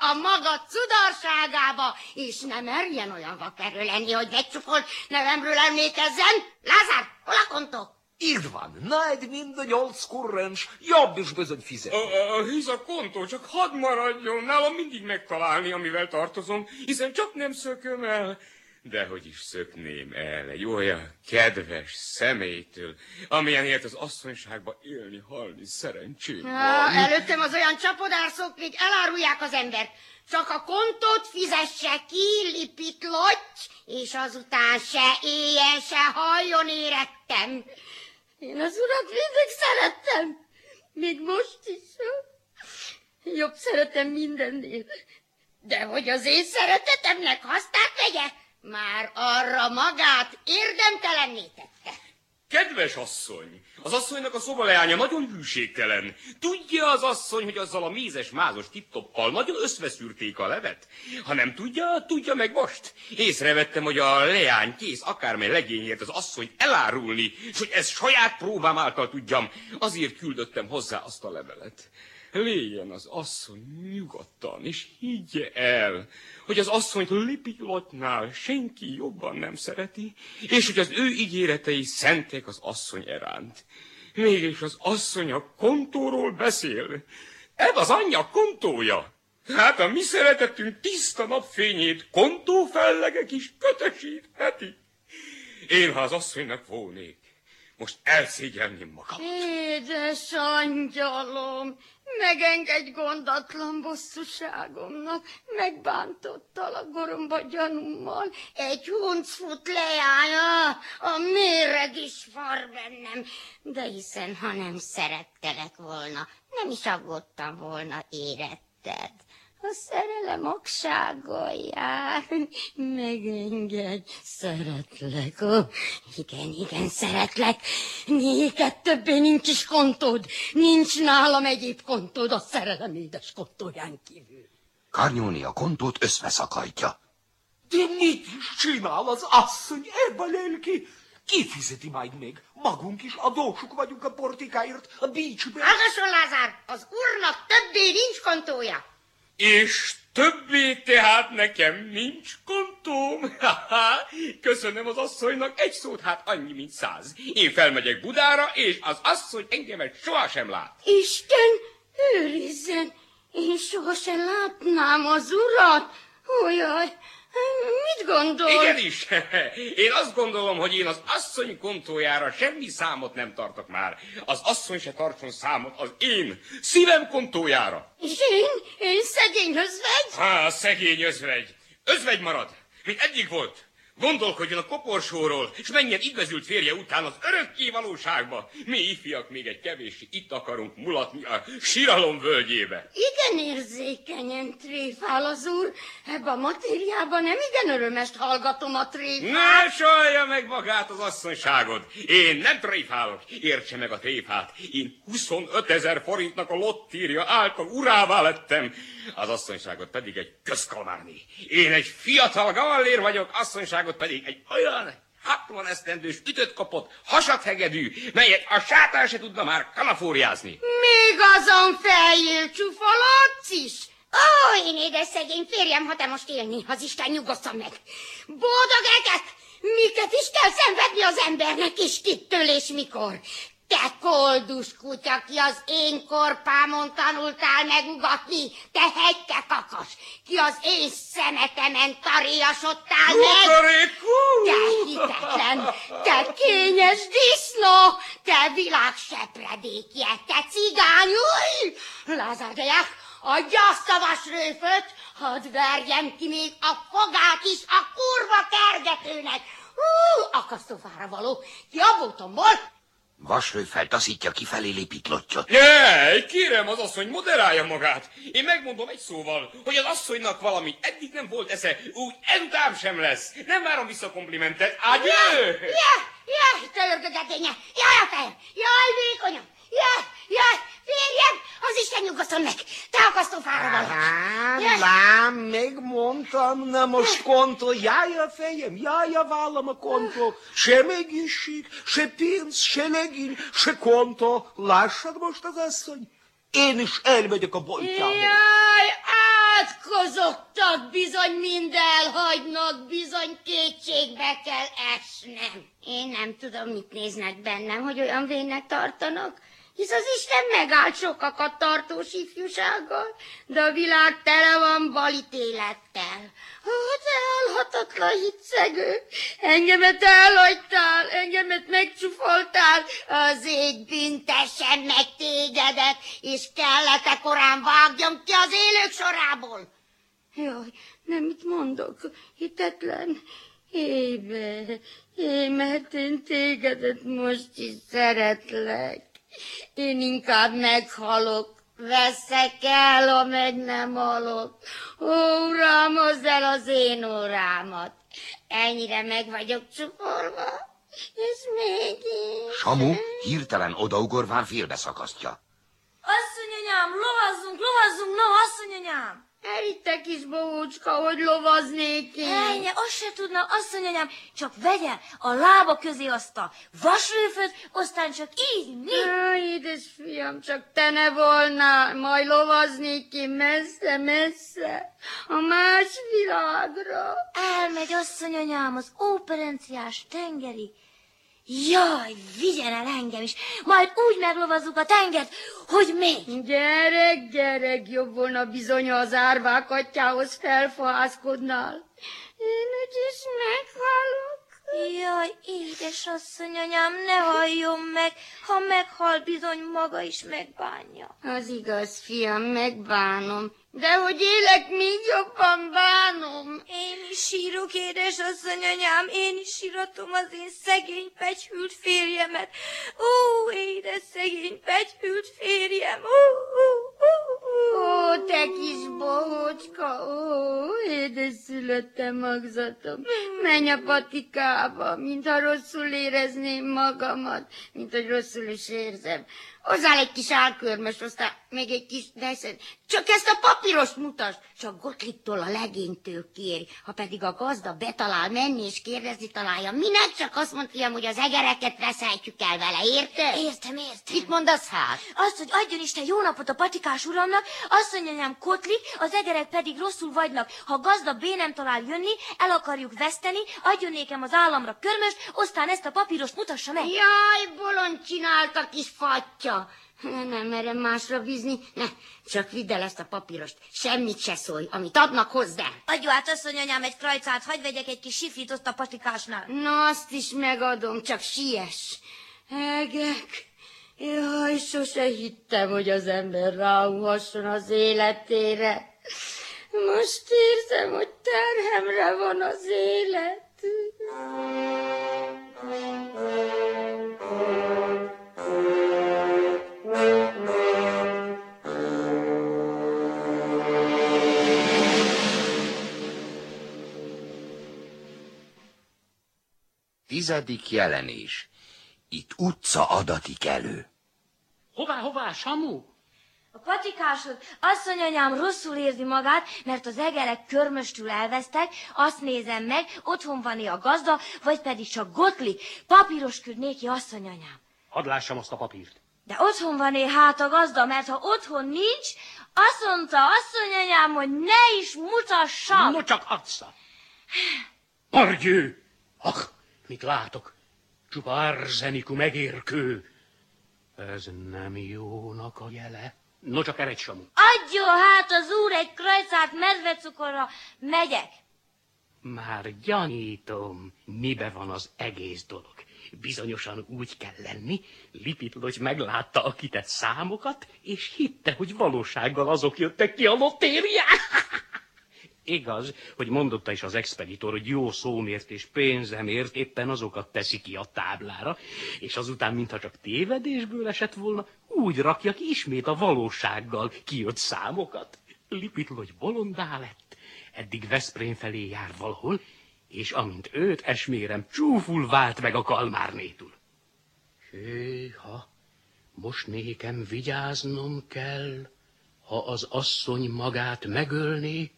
a maga cudarságába, és ne merjen olyan vakerő lenni, hogy megcsukolt nevemről emlékezzen. Lázár, hol a kontó? Itt van, nagy, mind a 8 kurrens, jobb is bizony fizet. Hisz a kontó, csak hadd maradjon, nálam mindig megtalálni, amivel tartozom, hiszen csak nem szököm el. Dehogy is szökném el egy olyan kedves személytől, amilyenért az asszonyságba élni, halni szerencsém van. Előttem az olyan csapodárszók, még elárulják az embert. Csak a kontót fizesse ki, lipitlotty, és azután se éljen, se halljon, érettem. Én az urat mindig szerettem, még most is. Jobb szeretem mindennél. De hogy az én szeretetemnek hasznát vegye, már arra magát érdemtelenné tette. Kedves asszony, az asszonynak a szobaleánya nagyon hűségtelen. Tudja az asszony, hogy azzal a mézes-mázos tip-toppal nagyon összveszűrték a levet? Ha nem tudja, tudja meg most. Észrevettem, hogy a leány kész akármely legényért az asszony elárulni, és hogy ezt saját próbám által tudjam, azért küldöttem hozzá azt a levelet. Léljen az asszony nyugodtan, és higgye el, hogy az asszonyt Lipitlottnál senki jobban nem szereti, és hogy az ő ígéretei szentek az asszony eránt. Mégis az asszony a kontóról beszél. Ez az anyja kontója. Hát a mi szeretetünk tiszta napfényét kontófellegek is kötösítheti. Én, ha az asszonynak volnék, most elszégyelném magam. Édes angyalom, megengedj gondatlan bosszúságomnak, megbántottál a goromba gyanúmmal, egy huncfut leánya, a méreg is var bennem, de hiszen ha nem szerettelek volna, nem is aggódtam volna, éretted. A szerelem oksággal jár. Megengedj, szeretlek. Igen, szeretlek. Néked többé nincs is kontód. Nincs nálam egyéb kontód a szerelem édes kontóján kívül. Karnyóni a kontót összveszakadja. De mit is csinál az asszony ebbe lelki? Ki fizeti majd még? Magunk is adósuk vagyunk a portikáért a Beachben. Hallgasson, Lázár, az úrnak többé nincs kontója. És többé tehát nekem nincs kontóm. Köszönöm az asszonynak, egy szót, hát annyi, mint 100. Én felmegyek Budára, és az asszony engemet sohasem lát. Isten őrizzen, én sohasem látnám az urat. Jaj, mit gondol? Igenis, én azt gondolom, hogy én az asszony kontójára semmi számot nem tartok már. Az asszony se tartson számot az én szívem kontójára. És én szegény özvegy? Szegény özvegy. Özvegy marad, mint eddig volt. Gondolkodjon a koporsóról, és menjen igazült férje után az örökké valóságba. Mi ifjak még egy kevéssé itt akarunk mulatni a síralom völgyébe. Igen érzékenyen tréfál az úr. Ebben a matériában nem igen örömest hallgatom a tréfát. Ne csalja meg magát az asszonyságod. Én nem tréfálok, értse meg a tréfát. Én 25 000 forintnak a lottírja által urává lettem. Az asszonyságot pedig egy közkalmárné. Én egy fiatal gavallér vagyok, asszonyságot pedig egy olyan 60 esztendős ütött kapott hasathegedű, melyet a sátán se tudna már kalafóriázni. Még azon feljél csufalodsz is? Én édes szegény férjem, ha te most élni, az Isten nyugoszta meg. Boldog eget, miket is kell szenvedni az embernek, és kittől és mikor. Te koldus kutya, ki az én korpámon tanultál megugatni, te hegyke kakas, ki az én szemetemen tariasodtál meg. Te hitetlen, te kényes disznó, te világsepredékje, te cigányúj! Lázár deák, adja azt a vasrőföt, hadd verjem ki még a fogát is a kurva kergetőnek. Akasztófára való, ki a botomból? Vasrő feltaszítja kifelé Lipitlottjot. Jaj, kérem, az asszony moderálja magát. Én megmondom egy szóval, hogy az asszonynak valami eddig nem volt esze, úgy ezután sem lesz. Nem várom vissza komplimentet. Adjö! Jaj, te ördögedénye! Jaj, a fejem! Jaj, vékonyom! Jaj, férjem! Az Isten nyugoszton meg! Te akasztófára való! Lám, megmondtam, na most kontó, jaj a fejem, jaj a vállam a kontó, sem egészség, se pénz, se legény, se kontó. Lássad most az asszony? Én is elmegyek a boltjába. Jaj, Átkozogtak, bizony mind elhagynak, bizony kétségbe kell esnem. Én nem tudom, mit néznek bennem, hogy olyan vénnek tartanak, hisz az Isten megállt sokakat tartós ifjúsággal, de a világ tele van balítélettel. Ó, te halhatatlan hitszegő, engemet elhagytál, engemet megcsúfoltál, az ég büntessen meg tégedet, és kellete korán vágjam ki az élők sorából. Jaj, nem mit mondok, hitetlen. Mert én tégedet most is szeretlek. Én inkább meghalok, veszek el, ha meg nem halok. Ó, uram, hozd el az én órámat. Ennyire meg vagyok csuporva, és mégis... Samu hirtelen odaugorván félbeszakasztja. Asszonyanyám, lovazzunk, no, asszonyanyám! Elhitte kis bohócska, hogy lovaznék én. Ennyi, azt se tudna, asszonyanyám, csak vegye a lába közé azt a vasrőföt, aztán csak így, Édes fiam, csak te ne volnál, majd lovaznék én messze, a más világra. Elmegy, asszonyanyám, az óperenciás tengerig. Jaj, vigyen el engem is, majd úgy meglovazzuk a tengert, hogy még. Gyerek, jobb volna bizony, az árvák atyához felfohászkodnál. Én úgyis meghalok. Jaj, édesasszonyanyám, ne halljon meg, ha meghal, bizony maga is megbánja. Az igaz, fiam, megbánom, de hogy élek, még jobban bánom. Én is sírok, édesasszonyanyám, én is síratom az én szegény pegyhült férjemet. Ó, édes szegény pegyhült férjem, Ó, te kis bohócska, ó, édes születtem magzatom. Menj a patikába, mintha rosszul érezném magamat, mint hogy rosszul is érzem. Hozzál egy kis álkörmös, aztán még egy kis deszed. Csak ezt a papírost mutasd, csak Gottliebtól, a legénytől kéri. Ha pedig a gazda betalál menni és kérdezni találja, minek csak azt mond, fiam, hogy az egereket veszeltjük el vele, érted? Értem. Mit mondasz hát? Azt, hogy adjon Isten jó napot a patikás uramnak, asszonyanyám Kotlik, az egerek pedig rosszul vagynak. Ha gazda B nem talál jönni, el akarjuk veszteni, adjon nékem az államra körmöst, aztán ezt a papírost mutassa meg. Jaj, bolond csinálta kis fatya. Nem merem másra bízni. Ne, csak vidd el ezt a papírost. Semmit se szólj, amit adnak, hozd el. Adja át, asszonyanyám, egy krajcát, hadd vegyek egy kis sifrit ott a patikásnál. Na, azt is megadom, csak siess. Egek, jaj, sose hittem, hogy az ember ráuhasson az életére. Most érzem, hogy terhemre van az élet. Tizedik jelenés. Itt utca adatik elő. Hová, Samu? A patikásod, asszonyanyám rosszul érzi magát, mert az egerek körmöstül elvesztek, azt nézem meg, otthon van-e a gazda, vagy pedig csak Gottlieb, papíros küld néki, asszonyanyám. Hadd lássam azt a papírt. De otthon van-e hát a gazda, mert ha otthon nincs, azt mondta asszonyanyám, hogy ne is mutassam. No csak adsza. Pargyő! Mit látok? Csupa arzenikum megérkő. Ez nem jónak a jele. No csak eredj, Samu. Adjon hát az úr egy krajcát, medvecukorra, megyek. Már gyanítom, mibe van az egész dolog. Bizonyosan úgy kell lenni, Lipitlogy meglátta a kitett számokat, és hitte, hogy valósággal azok jöttek ki a lotérián. Igaz, hogy mondotta is az expeditor, hogy jó szómért és pénzemért éppen azokat teszi ki a táblára, és azután, mintha csak tévedésből esett volna, úgy rakja ki ismét a valósággal kijött számokat. Lipitlogy bolondá lett, eddig Veszprém felé jár valahol, és amint őt esmérem csúful vált meg a kalmárnétól. Hűha, most nékem vigyáznom kell, ha az asszony magát megölné,